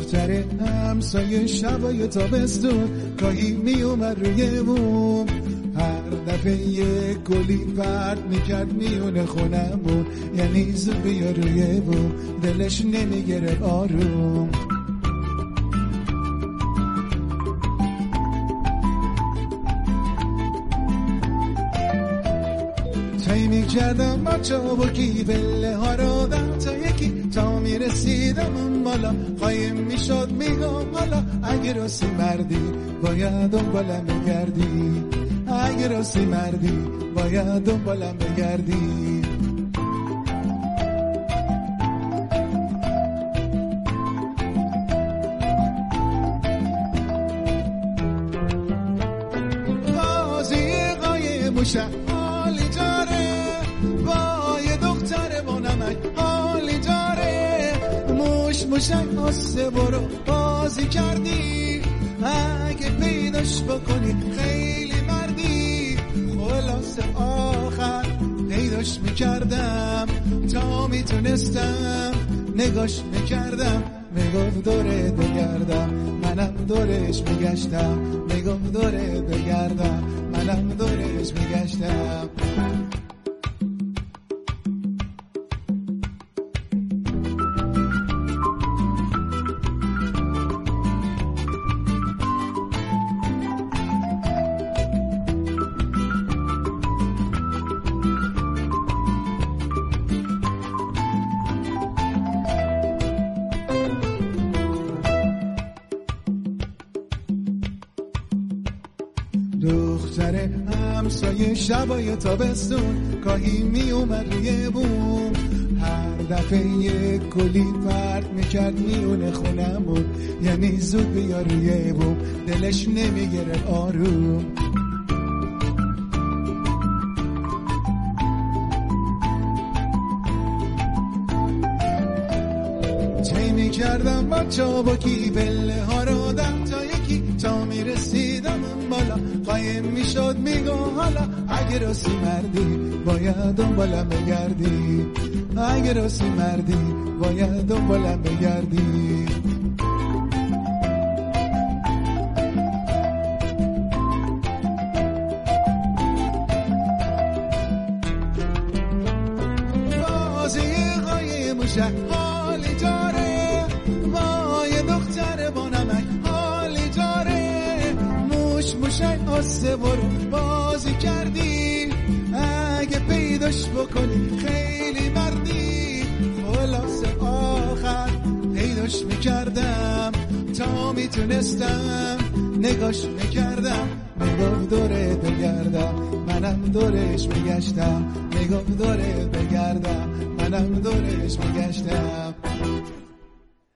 دختر همسایه شبای تابستون گاهی می اومد روی بوم، هر دفعه یک گلی پرت میکرد میونه خونمون، یعنی زود بیا روی بوم، دلش نمیگرفت آروم. طی میکردم با چابکی پله ها رو دم تا یکی، تا میرسیدم اون بالا قایم میشد میگم حالا اگه راستی مردی باید دنبالم بگردی، اگه راستی مردی باید دنبالم بگردی. بازی قایموشه حالی داره، با یه دختر با نمک حالی داره، موشک آسه برو بازی کردی، اگه پیداش بکنی خیلی مردی. خلاص آخر پیداش میکردم تا میتونستم، نگاش میکردم میگفت دوره بگردم، منم دورش میگشتم، میگفت دوره بگردم، منم دورش میگشتم. دختر همسایه شبای تابستون گاهی می اومد روی بوم، هر دفعه یک گلی پرت میکرد میونه خونمون، یعنی زود بیا روی بوم، دلش نمیگرفت آروم. طی میکردم با چابکی پله ها رو دم تا یکی، تا میرسیدم اون بالا قایم میشد میگم حالا اگه راستی مردی باید دنبالم بگردی، اگه راستی مردی باید دنبالم بگردی. بازی قایموشه حالی داره، با یه دختر با نمک حالی داره، موشک آسه برو بازی کردی، اگه پیداش بکنی خیلی مردی. خلاص آخر پیداش میکردم تا میتونستم، نگاش میکردم میگفت دوره بگردم، منم دورش میگشتم، میگفت دوره بگردم، منم دورش میگشتم.